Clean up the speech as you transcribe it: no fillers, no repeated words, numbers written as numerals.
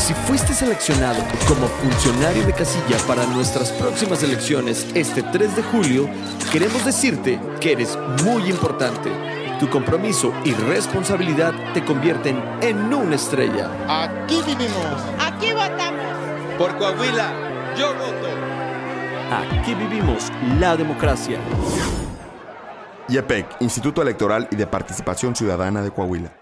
Si fuiste seleccionado como funcionario de casilla para nuestras próximas elecciones este 3 de julio, queremos decirte que eres muy importante. Tu compromiso y responsabilidad te convierten en una estrella. Aquí vivimos. Aquí votamos. Por Coahuila, yo voto. Aquí vivimos la democracia. IEPEC, Instituto Electoral y de Participación Ciudadana de Coahuila.